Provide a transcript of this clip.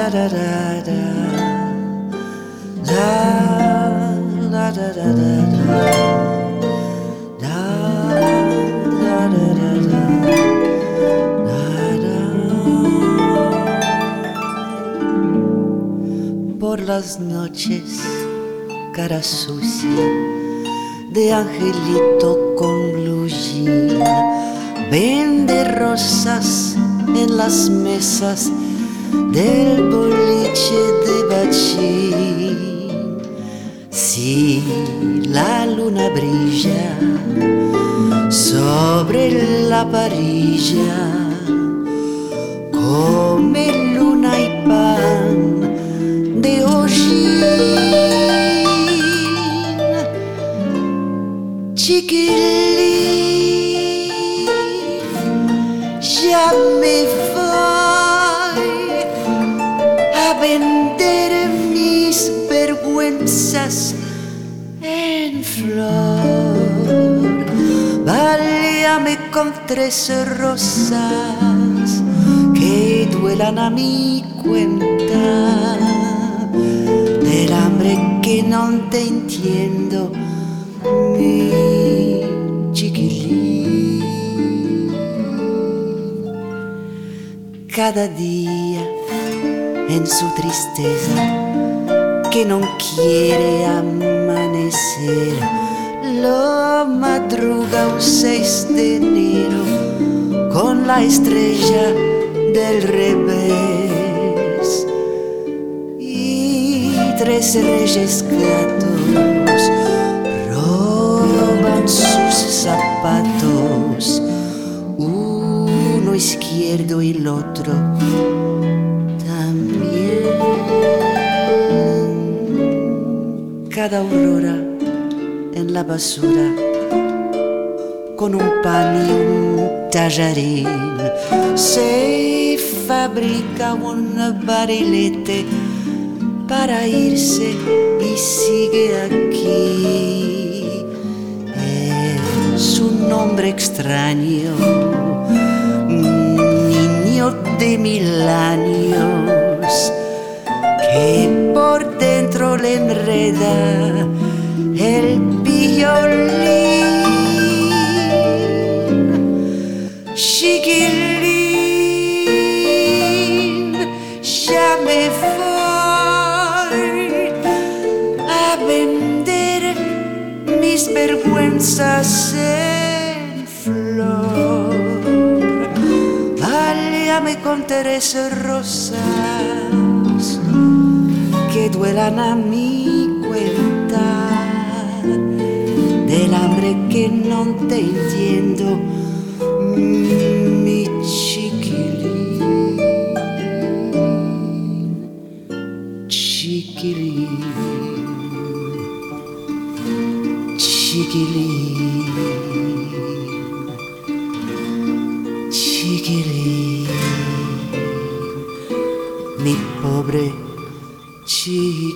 da da da, da da da da da da, da da da da da, da. Por las noches, cara sucia de angelito con blue jean, vende rosas en las mesas del boliche de Bachín. Si la luna brilla sobre la parrilla, come luna y pan de hollín. Chiquilín, ya me voy a vender mis vergüenzas en flor. Válame con 3 rosas que duelan a mi cuenta, del hambre que no te entiendo, mi chiquilín. Cada día en su tristeza que no quiere amanecer, lo madruga un 6 de enero con la estrella del revés, y 3 reyes gatos roban sus zapatos, uno izquierdo y el otro también. Cada aurora en la basura, con un pan y un tallarín, se fabrica un barilete para irse y sigue aquí. Es un nombre extraño, niño de 1000 años, que por dentro le enreda el violín. Chiquilín, ya me voy a vender mis vergüenzas en flor. Válame con 3 rosas que duelan a mi cuenta, del hambre que no te entiendo, mi chiquilín. Chiquilín, chiquilín, chiquilín, mi pobre chiquilín.